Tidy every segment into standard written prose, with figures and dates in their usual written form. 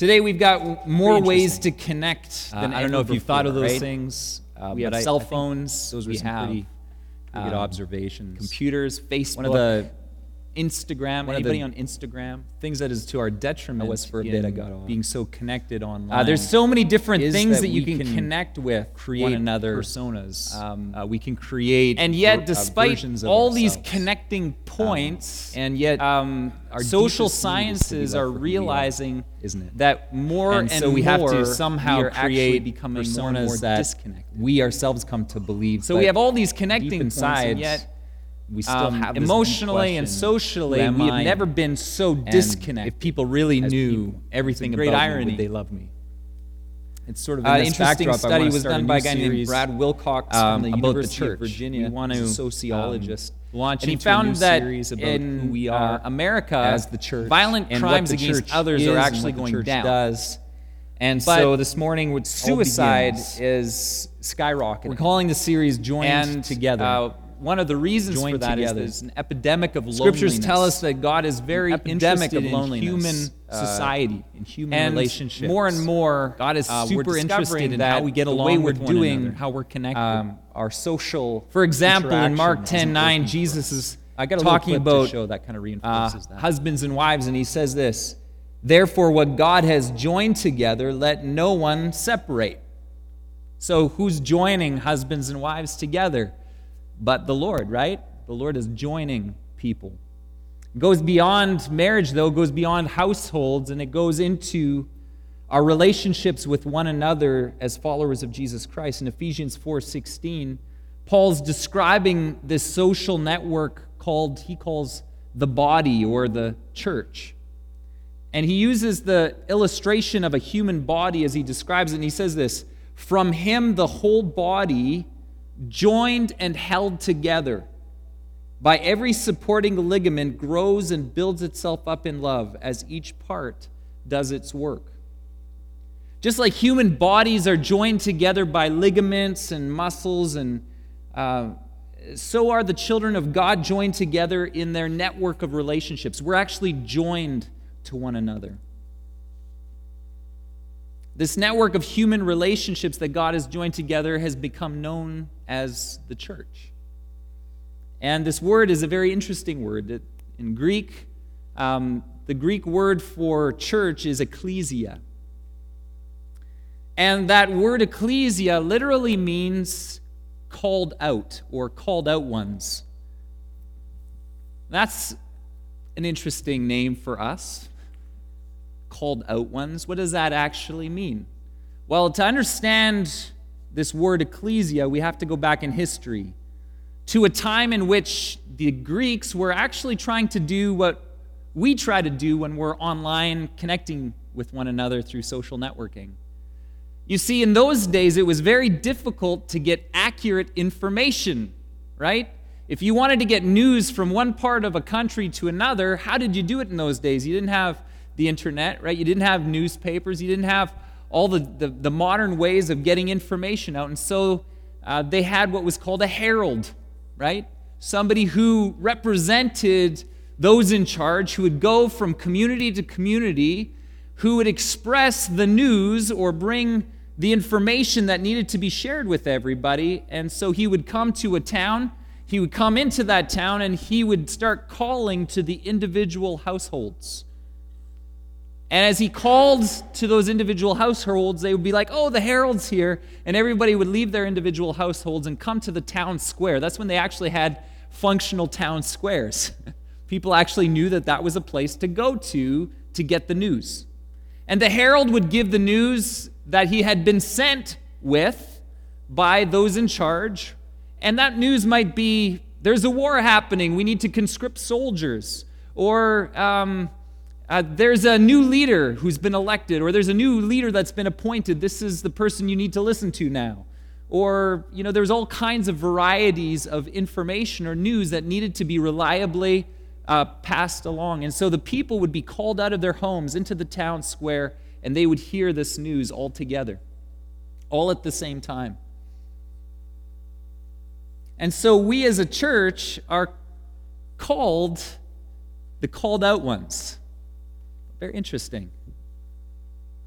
Today we've got more Pretty ways interesting. to connect than I don't know if ever you've thought of before, those right? things. We have but cell I think phones. Those were we some have pretty good observations. computers, Facebook, One of the Instagram. one of Anybody the on Instagram? things that is to our detriment was for a bit, I in got off. being so connected online. There's so many different is things that that you we can can connect with create one another. personas. We can create And yet, ver- despite versions of all these ourselves. connecting points, and yet our our social deepest need is to be sciences loved are for who we are, realizing isn't it? that more And and so we have to more somehow we are actually create becoming more and personas more that disconnected. we ourselves come to believe. So but we have all these deep connecting points, inside, and yet we still have this deep emotionally and question, socially, who am we have I? never been so And disconnected. if people really as knew people. everything It's a great about irony. me, would they love me? It's sort of An in this interesting backdrop, I study wanna was start done a by a new guy named series, Brad Wilcox from the about University the of church. Virginia. We want He's to a sociologist. launch And he into a found new that series about in who we are America, as the church, violent and what crimes the against church others is are and actually what the going church down. does. And But so this morning, with suicide is skyrocketing. we're calling the series "Joined and Together." One of the reasons Joined for that is together. there's an epidemic of Scriptures loneliness. tell us that God is very epidemic interested of loneliness, in human society, in human and relationships. more and more, God is we're super interested discovering in that how we get the along way we're with one doing another, how we're connected. our social. For example, in Mark interaction isn't 10:9, working for Jesus us. is I got a little talking clip to about show that kind of uh, reinforces that. husbands and wives, and he says this: "Therefore, what God has joined together, let no one separate." So, who's joining husbands and wives together? But the Lord, right? The Lord is joining people. It goes beyond marriage, though. It goes beyond households, and it goes into our relationships with one another as followers of Jesus Christ. In Ephesians 4:16, Paul's describing this social network he calls the body or the church. And he uses the illustration of a human body as he describes it, and he says this: "From him the whole body, joined and held together by every supporting ligament, grows and builds itself up in love as each part does its work." Just like human bodies are joined together by ligaments and muscles, and so are the children of God joined together in their network of relationships. We're actually joined to one another. This network of human relationships that God has joined together has become known as the church. And this word is a very interesting word. In Greek, the Greek word for church is ecclesia. And that word ecclesia literally means called out or called out ones. That's an interesting name for us. Called out ones. What does that actually mean? Well, to understand this word ecclesia, we have to go back in history to a time in which the Greeks were actually trying to do what we try to do when we're online connecting with one another through social networking. You see, in those days, it was very difficult to get accurate information, right? If you wanted to get news from one part of a country to another, how did you do it in those days? You didn't have the internet, right? You didn't have newspapers. You didn't have all the modern ways of getting information out. And so they had what was called a herald, right? Somebody who represented those in charge, who would go from community to community, who would express the news or bring the information that needed to be shared with everybody. And so he would come to a town, he would come into that town, and he would start calling to the individual households. And as he called to those individual households, they would be like, "Oh, the herald's here." And everybody would leave their individual households and come to the town square. That's when they actually had functional town squares. People actually knew that that was a place to go to get the news. And the herald would give the news that he had been sent with by those in charge. And that news might be, there's a war happening, we need to conscript soldiers. Or there's a new leader who's been elected, or there's a new leader that's been appointed. This is the person you need to listen to now. Or, there's all kinds of varieties of information or news that needed to be reliably passed along. And so the people would be called out of their homes into the town square, and they would hear this news all together, all at the same time. And so we as a church are called the called out ones. Very interesting.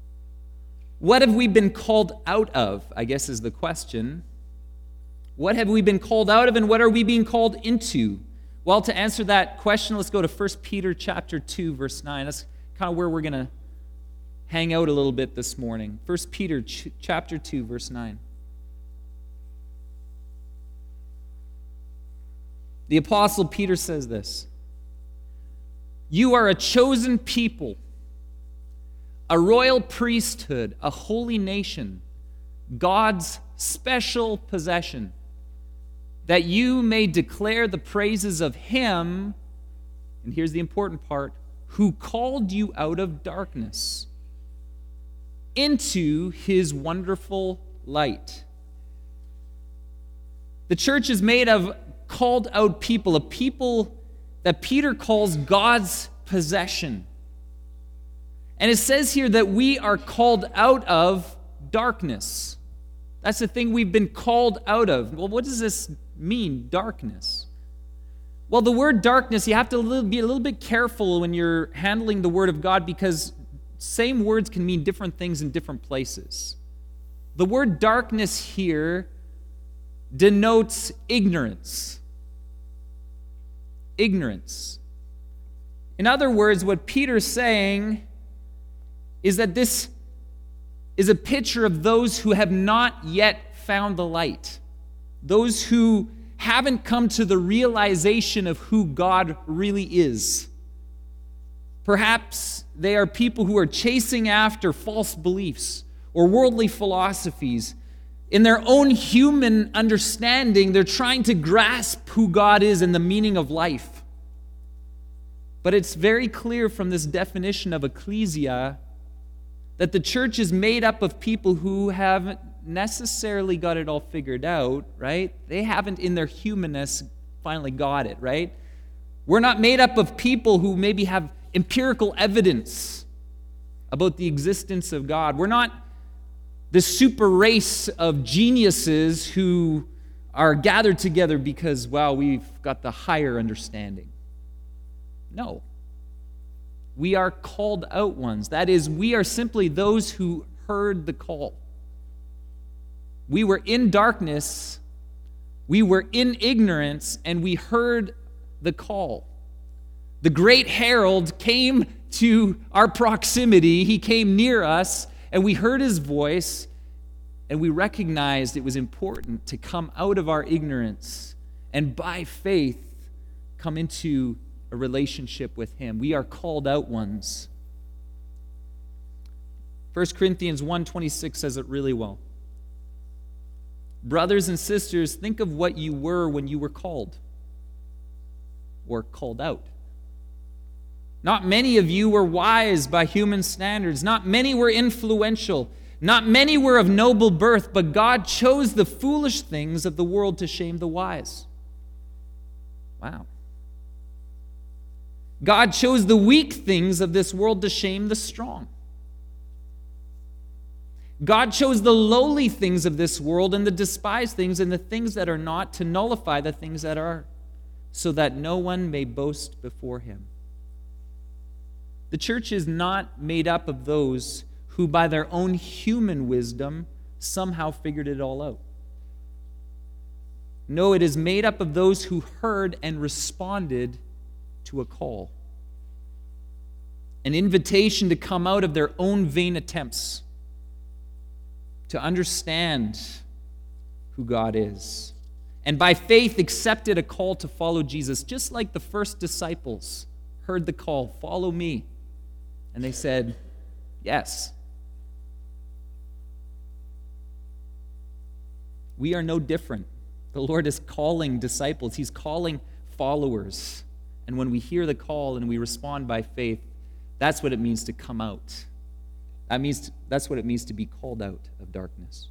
What have we been called out of, I guess is the question. What have we been called out of, and what are we being called into? Well, to answer that question, let's go to 1 Peter chapter 2, verse 9. That's kind of where we're going to hang out a little bit this morning. 1 Peter chapter 2, verse 9. The Apostle Peter says this: "You are a chosen people, a royal priesthood, a holy nation, God's special possession, that you may declare the praises of Him," and here's the important part, "who called you out of darkness into His wonderful light." The church is made of called out people, a people that Peter calls God's possession. And it says here that we are called out of darkness. That's the thing we've been called out of. Well, what does this mean, darkness? Well, the word darkness, you have to be a little bit careful when you're handling the Word of God, because same words can mean different things in different places. The word darkness here denotes ignorance. Ignorance. In other words, what Peter's saying is that this is a picture of those who have not yet found the light, those who haven't come to the realization of who God really is. Perhaps they are people who are chasing after false beliefs or worldly philosophies. In their own human understanding, they're trying to grasp who God is and the meaning of life. But it's very clear from this definition of ecclesia that the church is made up of people who haven't necessarily got it all figured out, right? They haven't in their humanness finally got it, right? We're not made up of people who maybe have empirical evidence about the existence of God. We're not this super race of geniuses who are gathered together because, well, we've got the higher understanding. No. We are called out ones. That is, we are simply those who heard the call. We were in darkness, we were in ignorance, and we heard the call. The great herald came to our proximity. He came near us, and we heard his voice, and we recognized it was important to come out of our ignorance and by faith come into a relationship with him. We are called out ones. 1 Corinthians 1:26 says it really well. "Brothers and sisters, think of what you were when you were called or called out. Not many of you were wise by human standards. Not many were influential. Not many were of noble birth, but God chose the foolish things of the world to shame the wise." Wow. God chose the weak things of this world to shame the strong. God chose the lowly things of this world and the despised things and the things that are not to nullify the things that are, so that no one may boast before him. The church is not made up of those who by their own human wisdom somehow figured it all out. No, it is made up of those who heard and responded to a call, an invitation to come out of their own vain attempts to understand who God is, and by faith accepted a call to follow Jesus, just like the first disciples heard the call, "Follow me," and they said, "Yes." We are no different. The Lord is calling disciples. He's calling followers. And when we hear the call and we respond by faith, that's what it means to come out. That's what it means to be called out of darkness.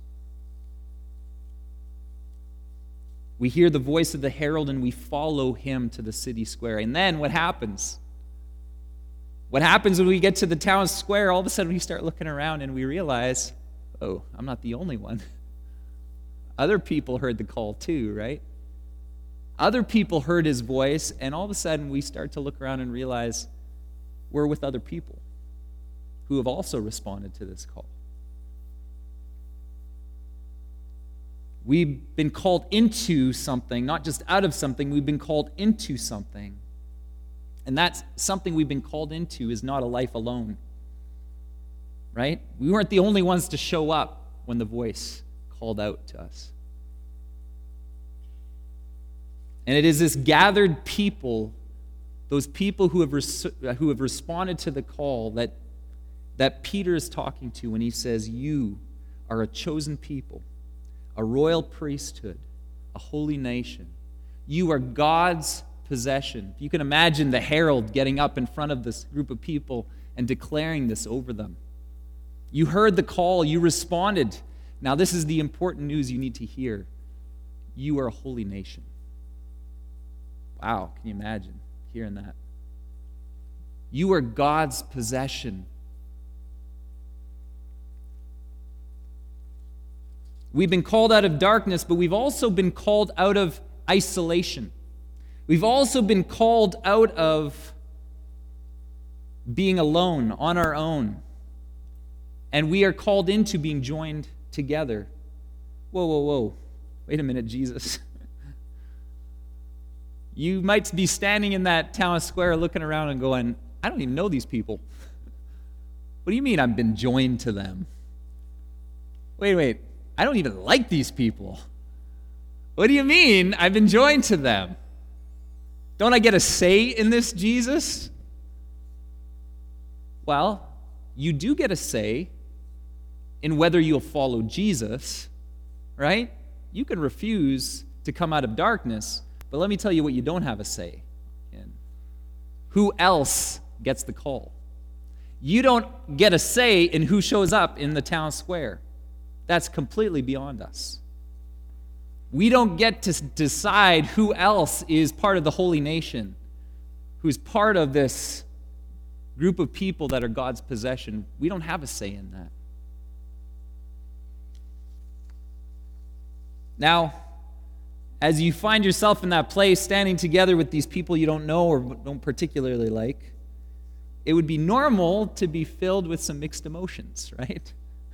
We hear the voice of the herald and we follow him to the city square. And then what happens? What happens when we get to the town square? All of a sudden we start looking around and we realize, oh, I'm not the only one. Other people heard the call too, right? Other people heard his voice, and all of a sudden we start to look around and realize we're with other people who have also responded to this call. We've been called into something, not just out of something. We've been called into something. And that's something we've been called into is not a life alone. Right? We weren't the only ones to show up when the voice called out to us. And it is this gathered people, those people who have responded to the call that Peter is talking to when he says, "You are a chosen people, a royal priesthood, a holy nation. You are God's possession." If you can imagine the herald getting up in front of this group of people and declaring this over them. You heard the call, you responded. Now this is the important news you need to hear. You are a holy nation. Wow, can you imagine hearing that? You are God's possession. We've been called out of darkness, but we've also been called out of isolation. We've also been called out of being alone, on our own. And we are called into being joined together. Whoa. Wait a minute, Jesus. You might be standing in that town square looking around and going, I don't even know these people. What do you mean I've been joined to them? Wait. I don't even like these people. What do you mean I've been joined to them? Don't I get a say in this, Jesus? Well, you do get a say in whether you'll follow Jesus, right? You can refuse to come out of darkness, but let me tell you what you don't have a say in. Who else gets the call? You don't get a say in who shows up in the town square. That's completely beyond us. We don't get to decide who else is part of the holy nation, who's part of this group of people that are God's possession. We don't have a say in that. Now, as you find yourself in that place, standing together with these people you don't know or don't particularly like, it would be normal to be filled with some mixed emotions, right?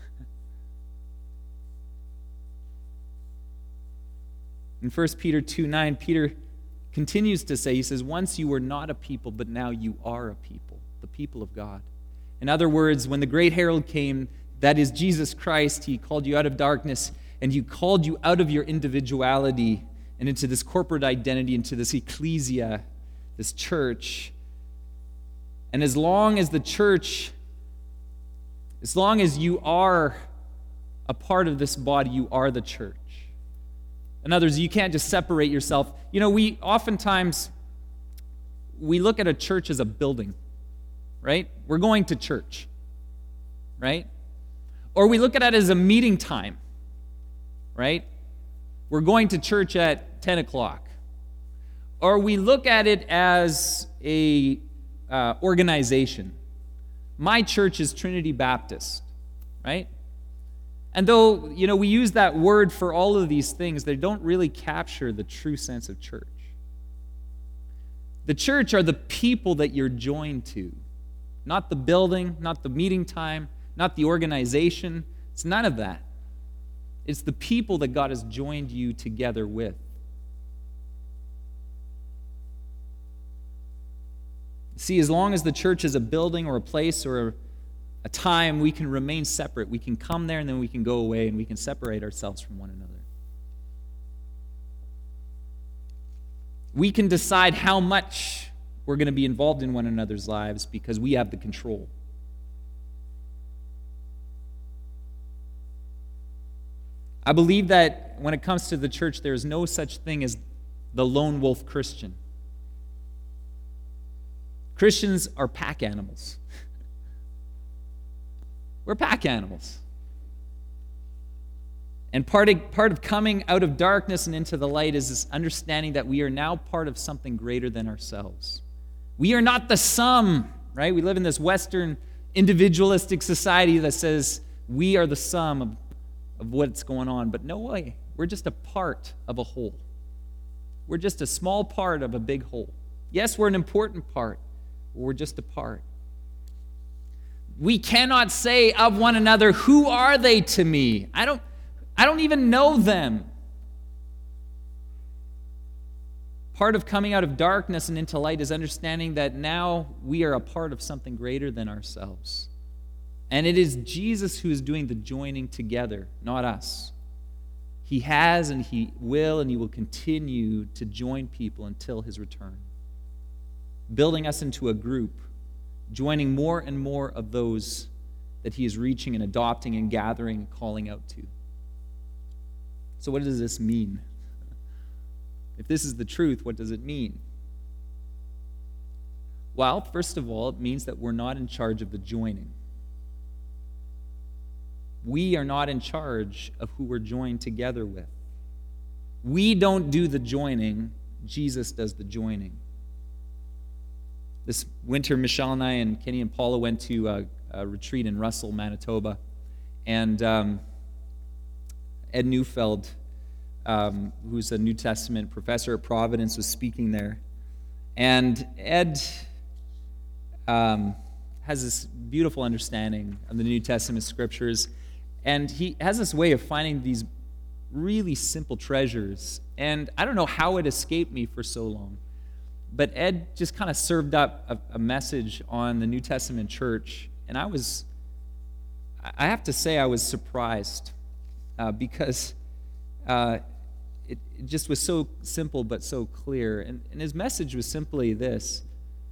In 1 Peter 2:9, Peter continues to say, he says, once you were not a people, but now you are a people, the people of God. In other words, when the great herald came, that is Jesus Christ, he called you out of darkness, and he called you out of your individuality and into this corporate identity, into this ecclesia, this church. And as long as the church, as long as you are a part of this body, you are the church. In other words, you can't just separate yourself. You know, we look at a church as a building, right? We're going to church, right? Or we look at it as a meeting time, right? We're going to church at 10 o'clock. Or we look at it as a organization. My church is Trinity Baptist, right? And though, we use that word for all of these things, they don't really capture the true sense of church. The church are the people that you're joined to. Not the building, not the meeting time, not the organization. It's none of that. It's the people that God has joined you together with. See, as long as the church is a building or a place or a time, we can remain separate. We can come there and then we can go away and we can separate ourselves from one another. We can decide how much we're going to be involved in one another's lives because we have the control. I believe that when it comes to the church, there is no such thing as the lone wolf Christian. Christians are pack animals. We're pack animals. And part of coming out of darkness and into the light is this understanding that we are now part of something greater than ourselves. We are not the sum, right? We live in this Western individualistic society that says we are the sum of what's going on. But no way. We're just a part of a whole. We're just a small part of a big whole. Yes, we're an important part, but we're just a part. We cannot say of one another, who are they to me? I don't even know them. Part of coming out of darkness and into light is understanding that now we are a part of something greater than ourselves. And it is Jesus who is doing the joining together, not us. He has and he will continue to join people until his return, building us into a group, joining more and more of those that he is reaching and adopting and gathering and calling out to. So what does this mean? If this is the truth, what does it mean? Well, first of all, it means that we're not in charge of the joining. We are not in charge of who we're joined together with. We don't do the joining. Jesus does the joining. This winter, Michelle and I and Kenny and Paula went to a retreat in Russell, Manitoba. And Ed Neufeld, who's a New Testament professor at Providence, was speaking there. And Ed has this beautiful understanding of the New Testament scriptures. And he has this way of finding these really simple treasures. And I don't know how it escaped me for so long. But Ed just kind of served up a message on the New Testament church. And I have to say I was surprised because it just was so simple but so clear. And his message was simply this.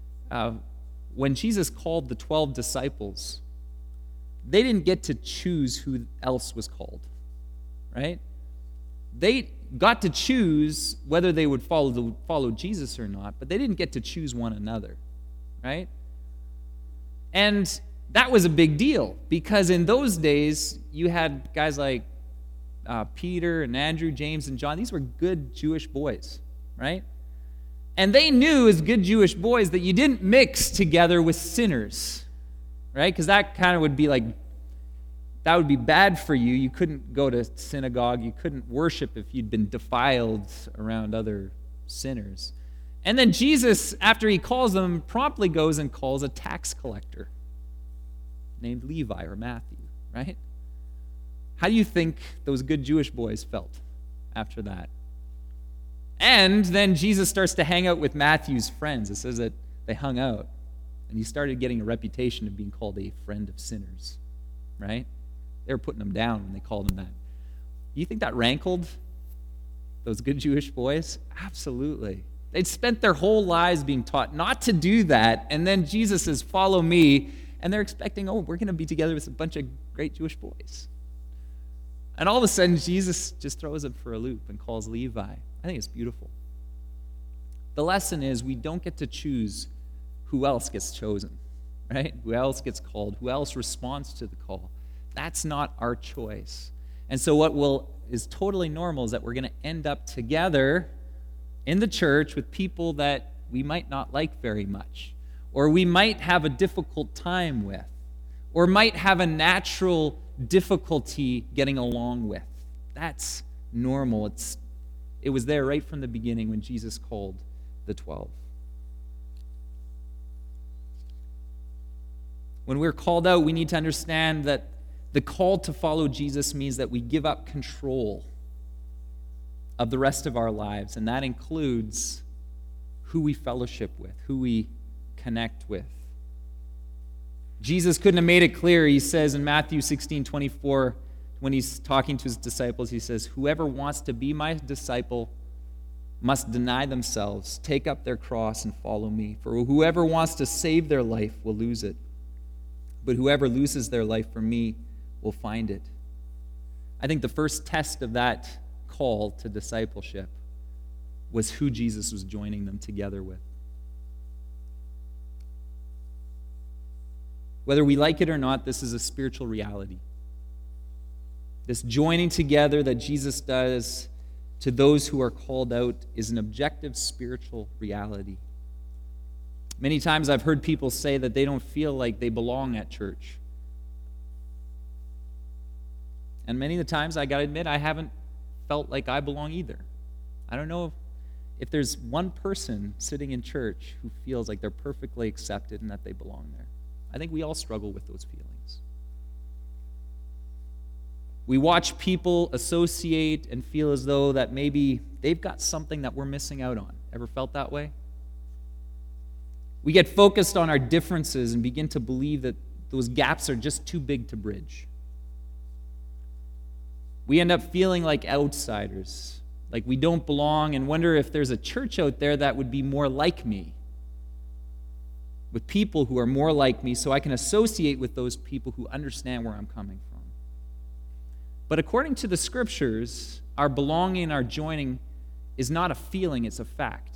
When Jesus called the 12 disciples, they didn't get to choose who else was called, right? They got to choose whether they would follow Jesus or not, but they didn't get to choose one another, right? And that was a big deal because in those days, you had guys like Peter and Andrew, James and John. These were good Jewish boys, right? And they knew as good Jewish boys that you didn't mix together with sinners, right? Because that kind of would be like, that would be bad for you. You couldn't go to synagogue. You couldn't worship if you'd been defiled around other sinners. And then Jesus, after he calls them, promptly goes and calls a tax collector named Levi or Matthew, right? How do you think those good Jewish boys felt after that? And then Jesus starts to hang out with Matthew's friends. It says that they hung out. And he started getting a reputation of being called a friend of sinners, right? They were putting him down when they called him that. You think that rankled those good Jewish boys? Absolutely. They'd spent their whole lives being taught not to do that, and then Jesus says, follow me, and they're expecting, oh, we're going to be together with a bunch of great Jewish boys. And all of a sudden, Jesus just throws them for a loop and calls Levi. I think it's beautiful. The lesson is we don't get to choose who else gets chosen, right? Who else gets called? Who else responds to the call? That's not our choice. And so what is totally normal is that we're going to end up together in the church with people that we might not like very much, or we might have a difficult time with, or might have a natural difficulty getting along with. That's normal. It was there right from the beginning when Jesus called the 12. When we're called out, we need to understand that the call to follow Jesus means that we give up control of the rest of our lives, and that includes who we fellowship with, who we connect with. Jesus couldn't have made it clear. He says in Matthew 16:24, when he's talking to his disciples, he says, whoever wants to be my disciple must deny themselves, take up their cross, and follow me. For whoever wants to save their life will lose it. But whoever loses their life for me will find it. I think the first test of that call to discipleship was who Jesus was joining them together with. Whether we like it or not, this is a spiritual reality. This joining together that Jesus does to those who are called out is an objective spiritual reality. Many times I've heard people say that they don't feel like they belong at church. And many of the times, I got to admit, I haven't felt like I belong either. I don't know if there's one person sitting in church who feels like they're perfectly accepted and that they belong there. I think we all struggle with those feelings. We watch people associate and feel as though that maybe they've got something that we're missing out on. Ever felt that way? We get focused on our differences and begin to believe that those gaps are just too big to bridge. We end up feeling like outsiders, like we don't belong, and wonder if there's a church out there that would be more like me, with people who are more like me, so I can associate with those people who understand where I'm coming from. But according to the Scriptures, our belonging, our joining is not a feeling, it's a fact.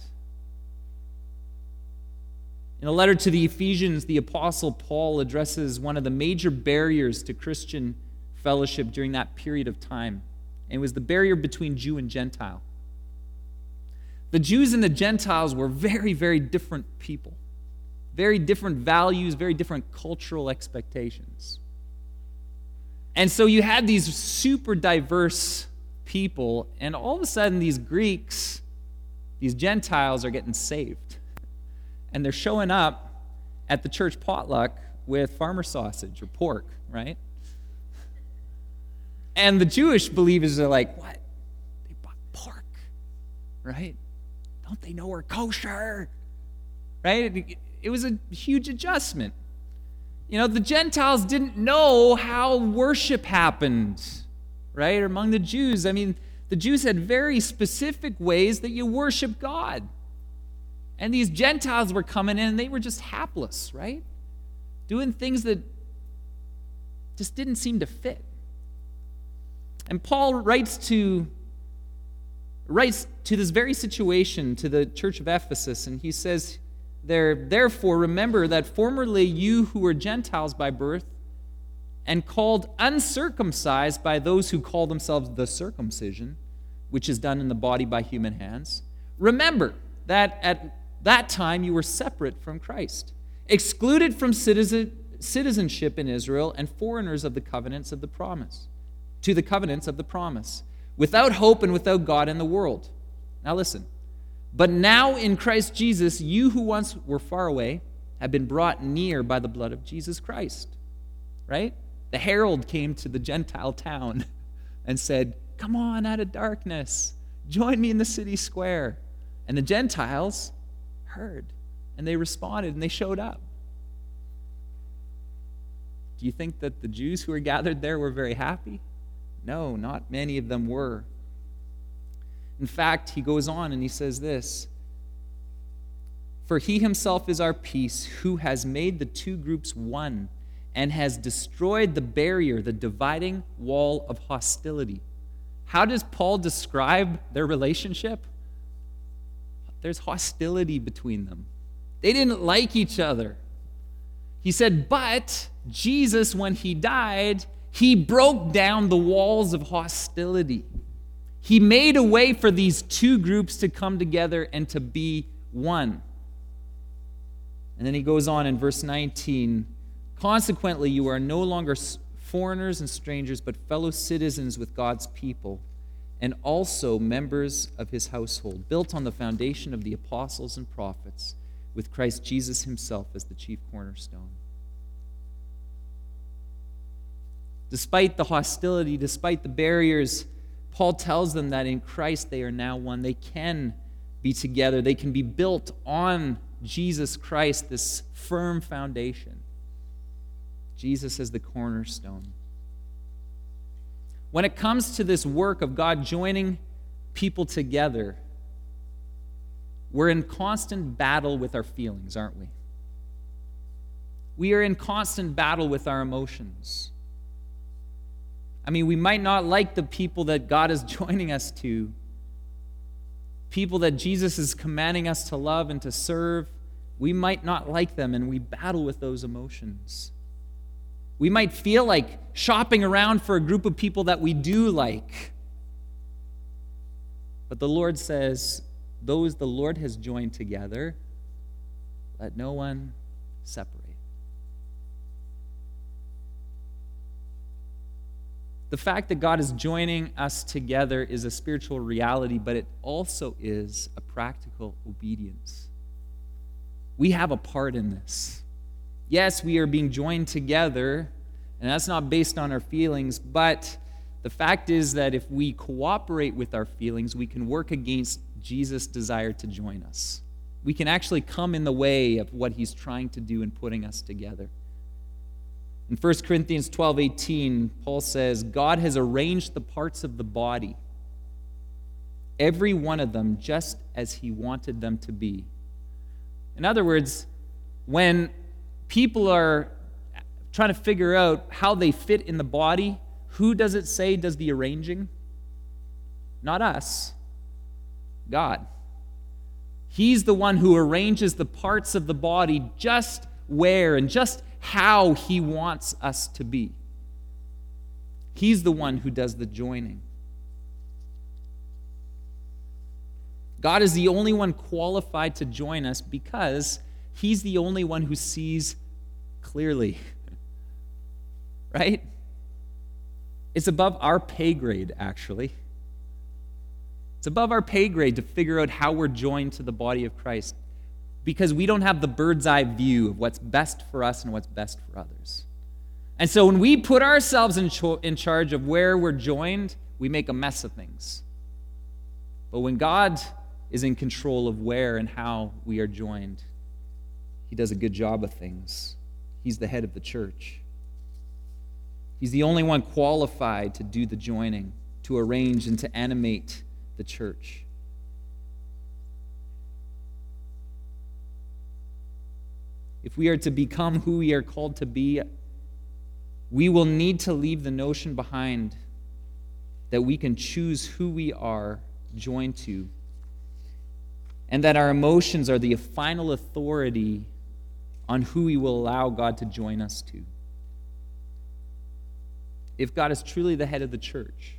In a letter to the Ephesians, the Apostle Paul addresses one of the major barriers to Christian fellowship during that period of time. And it was the barrier between Jew and Gentile. The Jews and the Gentiles were very, very different people. Very different values, very different cultural expectations. And so you had these super diverse people, and all of a sudden these Greeks, these Gentiles are getting saved. And they're showing up at the church potluck with farmer sausage or pork, right? And the Jewish believers are like, what? They bought pork, right? Don't they know we're kosher? Right? It was a huge adjustment. You know, the Gentiles didn't know how worship happened, right? Among the Jews. I mean, the Jews had very specific ways that you worship God. And these Gentiles were coming in and they were just hapless, right? Doing things that just didn't seem to fit. And Paul writes to this very situation to the church of Ephesus, and he says there, therefore, remember that formerly you who were Gentiles by birth and called uncircumcised by those who call themselves the circumcision, which is done in the body by human hands, remember that at that time you were separate from Christ, excluded from citizenship in Israel and foreigners of the covenants of the promise, to the covenants of the promise, without hope and without God in the world. Now listen. But now in Christ Jesus, you who once were far away have been brought near by the blood of Jesus Christ. Right? The herald came to the Gentile town and said, come on out of darkness. Join me in the city square. And the Gentiles heard, and they responded, and they showed up. Do you think that the Jews who were gathered there were very happy? No, not many of them were. In fact, he goes on and he says this, for he himself is our peace, who has made the two groups one and has destroyed the barrier, the dividing wall of hostility. How does Paul describe their relationship? There's hostility between them. They didn't like each other. He said, but Jesus, when he died, he broke down the walls of hostility. He made a way for these two groups to come together and to be one. And then he goes on in verse 19, consequently, you are no longer foreigners and strangers, but fellow citizens with God's people, and also members of his household, built on the foundation of the apostles and prophets, with Christ Jesus himself as the chief cornerstone. Despite the hostility, despite the barriers, Paul tells them that in Christ they are now one. They can be together. They can be built on Jesus Christ, this firm foundation. Jesus as the cornerstone. When it comes to this work of God joining people together, we're in constant battle with our feelings, aren't we? We are in constant battle with our emotions. I mean, we might not like the people that God is joining us to, people that Jesus is commanding us to love and to serve. We might not like them, and we battle with those emotions. We might feel like shopping around for a group of people that we do like. But the Lord says, those the Lord has joined together, let no one separate. The fact that God is joining us together is a spiritual reality, but it also is a practical obedience. We have a part in this. Yes, we are being joined together, and that's not based on our feelings, but the fact is that if we cooperate with our feelings, we can work against Jesus desired to join us. We can actually come in the way of what he's trying to do in putting us together. In 1 Corinthians 12:18, Paul says, God has arranged the parts of the body, every one of them just as he wanted them to be. In other words, when people are trying to figure out how they fit in the body, who does it say does the arranging? Not us. God. He's the one who arranges the parts of the body just where and just how he wants us to be. He's the one who does the joining. God is the only one qualified to join us because he's the only one who sees clearly. Right? It's above our pay grade, actually. It's above our pay grade to figure out how we're joined to the body of Christ because we don't have the bird's eye view of what's best for us and what's best for others. And so when we put ourselves in charge of where we're joined, we make a mess of things. But when God is in control of where and how we are joined, he does a good job of things. He's the head of the church. He's the only one qualified to do the joining, to arrange and to animate the church. If we are to become who we are called to be, we will need to leave the notion behind that we can choose who we are joined to, and that our emotions are the final authority on who we will allow God to join us to. If God is truly the head of the church,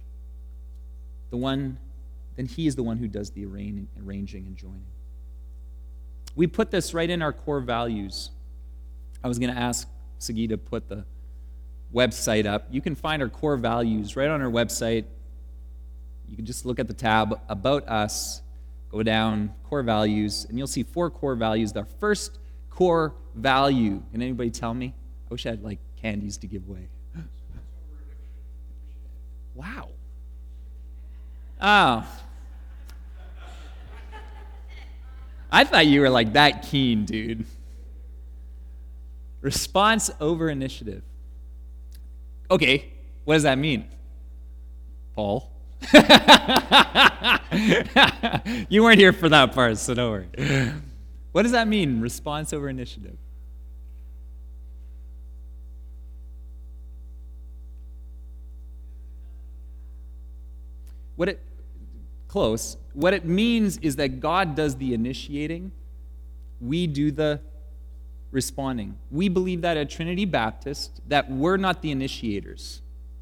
then he is the one who does the arranging and joining. We put this right in our core values. I was going to ask Sagi to put the website up. You can find our core values right on our website. You can just look at the tab About Us, go down, core values, and you'll see 4 core values. Our first core value, can anybody tell me? I wish I had candies to give away. Wow. Oh. I thought you were that keen, dude. Response over initiative. Okay, what does that mean? Paul? You weren't here for that part, so don't worry. What does that mean, response over initiative? Close. What it means is that God does the initiating, we do the responding. We believe that at Trinity Baptist, that we're not the initiators.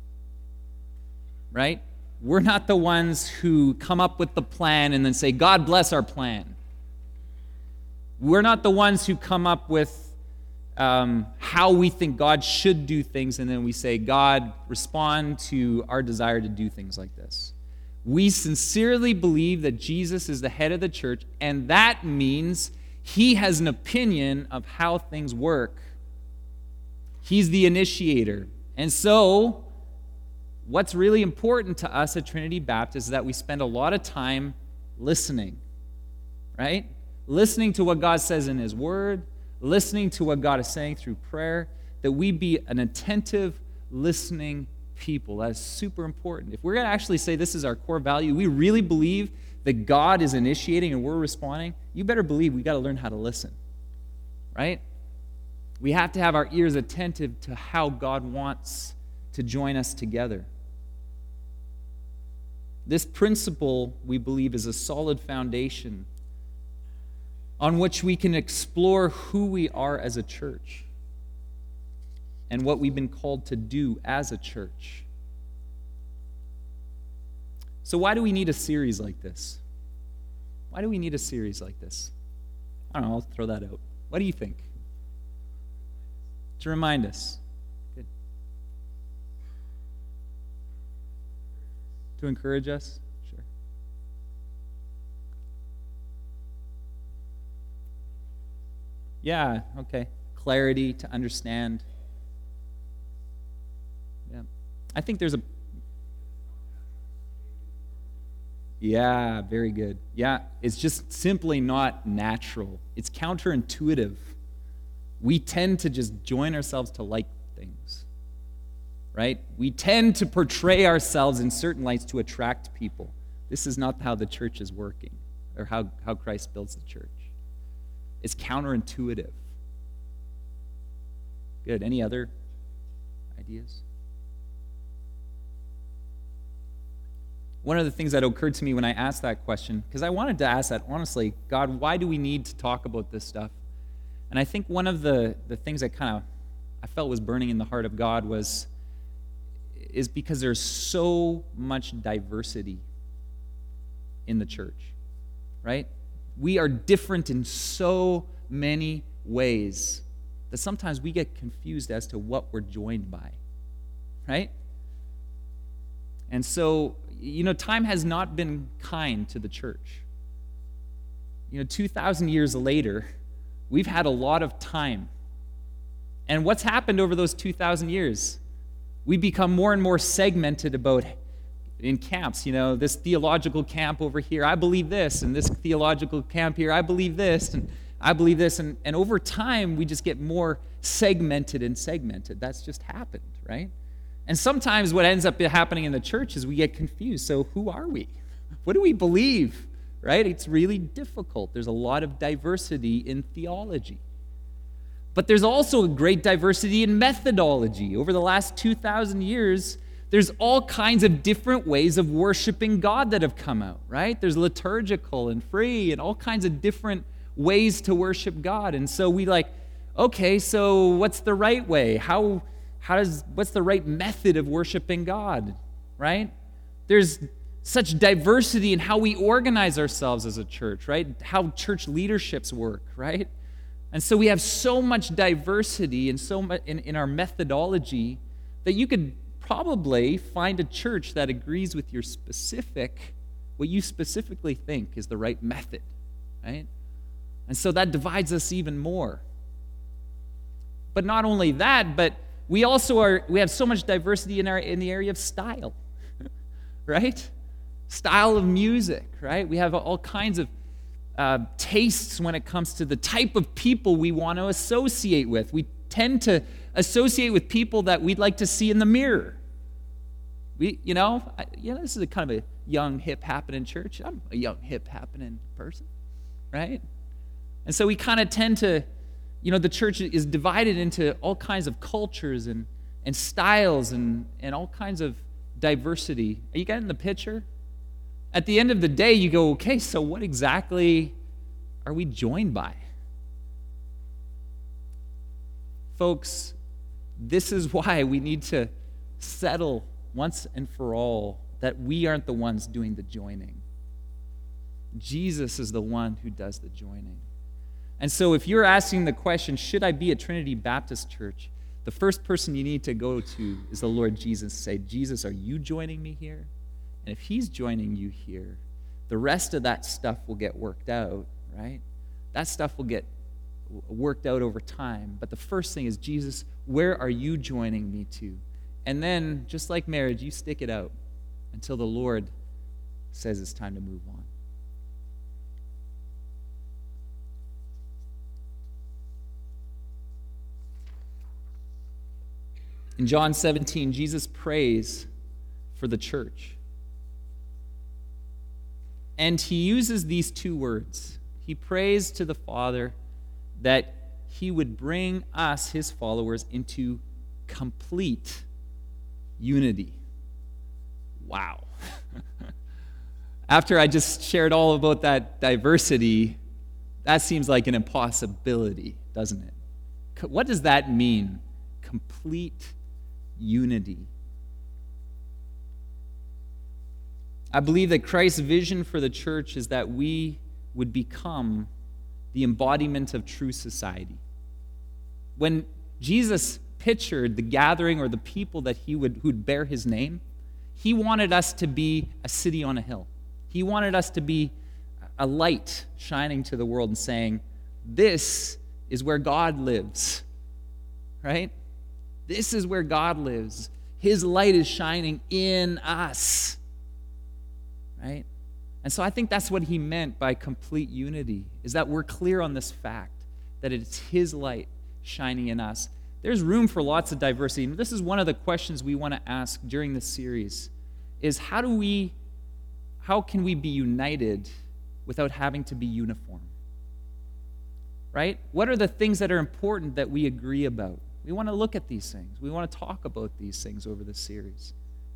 Right? We're not the ones who come up with the plan and then say, God bless our plan. We're not the ones who come up with how we think God should do things, and then we say, God, respond to our desire to do things like this. We sincerely believe that Jesus is the head of the church, and that means he has an opinion of how things work. He's the initiator. And so, what's really important to us at Trinity Baptist is that we spend a lot of time listening, right? Listening to what God says in his word, listening to what God is saying through prayer, that we be an attentive, listening people. That is super important. If we're going to actually say this is our core value, we really believe that God is initiating and we're responding, you better believe we got to learn how to listen, right? We have to have our ears attentive to how God wants to join us together. This principle, we believe, is a solid foundation on which we can explore who we are as a church and what we've been called to do as a church. So why do we need a series like this? Why do we need a series like this? I don't know, I'll throw that out. What do you think? To remind us. Good. To encourage us? Sure. Yeah, okay. Clarity, to understand. Yeah. I think there's a... Yeah, very good. Yeah, it's just simply not natural. It's counterintuitive. We tend to just join ourselves to like things, right? We tend to portray ourselves in certain lights to attract people. This is not how the church is working, or how Christ builds the church. It's counterintuitive. Good. Any other ideas? One of the things that occurred to me when I asked that question, because I wanted to ask that honestly, God, why do we need to talk about this stuff? And I think one of the things that I felt was burning in the heart of God is because there's so much diversity in the church, right? We are different in so many ways that sometimes we get confused as to what we're joined by, right? And so, time has not been kind to the church. 2,000 years later, we've had a lot of time. And what's happened over those 2,000 years? We become more and more segmented in camps. This theological camp over here, I believe this, and this theological camp here, I believe this, and I believe this. And over time, we just get more segmented and segmented. That's just happened, right? And sometimes what ends up happening in the church is we get confused. So who are we? What do we believe? Right? It's really difficult. There's a lot of diversity in theology. But there's also a great diversity in methodology. Over the last 2,000 years, there's all kinds of different ways of worshiping God that have come out, right? There's liturgical and free and all kinds of different ways to worship God. And so okay, so what's the right way? What's the right method of worshiping God, right? There's such diversity in how we organize ourselves as a church, right? How church leaderships work, right? And so we have so much diversity and so much in our methodology that you could probably find a church that agrees with what you specifically think is the right method, right? And so that divides us even more. But not only that, but we have so much diversity in the area of style, right? Style of music, right? We have all kinds of tastes when it comes to the type of people we want to associate with. We tend to associate with people that we'd like to see in the mirror. This is a kind of a young, hip, happening church. I'm a young, hip, happening person, right? And so we kind of tend to, the church is divided into all kinds of cultures and styles and all kinds of diversity. Are you getting the picture? At the end of the day, you go, okay, so what exactly are we joined by? Folks, this is why we need to settle once and for all that we aren't the ones doing the joining. Jesus is the one who does the joining. And so if you're asking the question, should I be at Trinity Baptist Church? The first person you need to go to is the Lord Jesus. Say, Jesus, are you joining me here? And if he's joining you here, the rest of that stuff will get worked out, right? That stuff will get worked out over time. But the first thing is, Jesus, where are you joining me to? And then, just like marriage, you stick it out until the Lord says it's time to move on. In John 17, Jesus prays for the church. And he uses these two words. He prays to the Father that he would bring us, his followers, into complete unity. Wow. After I just shared all about that diversity, that seems like an impossibility, doesn't it? What does that mean? Complete unity. I believe that Christ's vision for the church is that we would become the embodiment of true society. When Jesus pictured the gathering or the people that who'd bear his name, he wanted us to be a city on a hill. He wanted us to be a light shining to the world and saying, this is where God lives, right? This is where God lives. His light is shining in us, right? And so I think that's what he meant by complete unity, is that we're clear on this fact, that it's his light shining in us. There's room for lots of diversity. And this is one of the questions we want to ask during this series, is how can we be united without having to be uniform? Right? What are the things that are important that we agree about? We want to look at these things. We want to talk about these things over this series.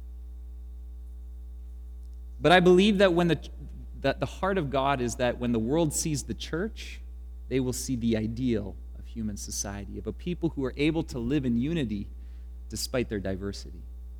But I believe that that the heart of God is that when the world sees the church, they will see the ideal of human society, of a people who are able to live in unity despite their diversity.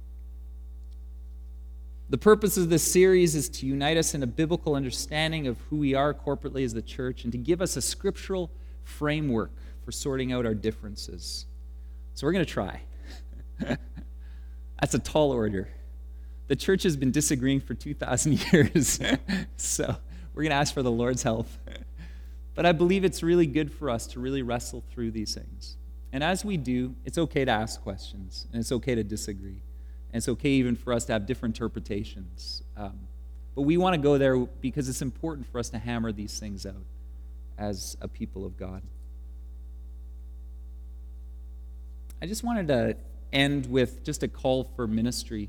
The purpose of this series is to unite us in a biblical understanding of who we are corporately as the church and to give us a scriptural framework for sorting out our differences. So we're going to try. That's a tall order. The church has been disagreeing for 2,000 years, so we're going to ask for the Lord's help. But I believe it's really good for us to really wrestle through these things. And as we do, it's okay to ask questions, and it's okay to disagree. And it's okay even for us to have different interpretations. But we want to go there because it's important for us to hammer these things out as a people of God. I just wanted to end with just a call for ministry.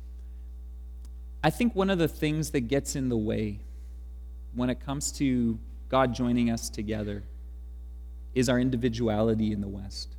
I think one of the things that gets in the way when it comes to God joining us together is our individuality in the West.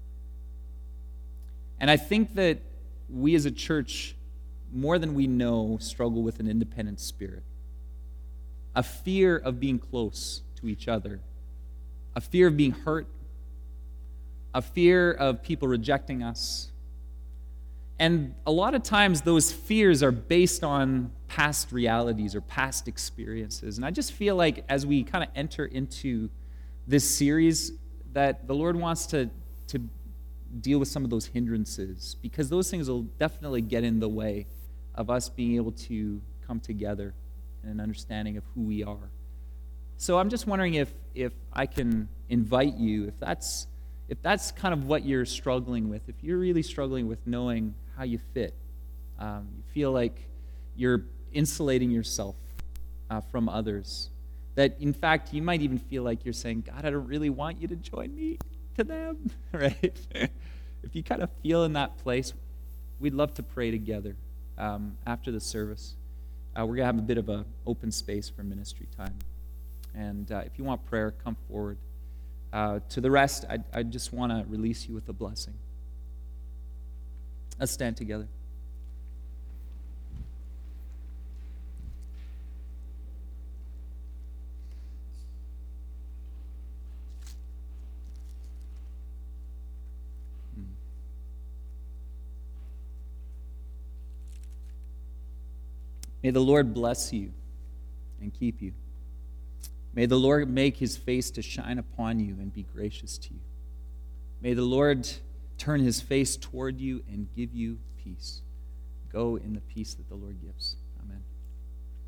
And I think that we as a church, more than we know, struggle with an independent spirit, a fear of being close to each other, a fear of being hurt, a fear of people rejecting us. And a lot of times those fears are based on past realities or past experiences. And I just feel like as we kind of enter into this series that the Lord wants to deal with some of those hindrances, because those things will definitely get in the way of us being able to come together in an understanding of who we are. So I'm just wondering if I can invite you, if that's kind of what you're struggling with, if you're really struggling with knowing how you fit, you feel like you're insulating yourself from others, that in fact you might even feel like you're saying, God, I don't really want you to join me to them, right? If you kind of feel in that place, we'd love to pray together after the service. We're going to have a bit of an open space for ministry time. And if you want prayer, come forward. To the rest, I just want to release you with a blessing. Let's stand together. May the Lord bless you and keep you. May the Lord make his face to shine upon you and be gracious to you. May the Lord turn his face toward you and give you peace. Go in the peace that the Lord gives.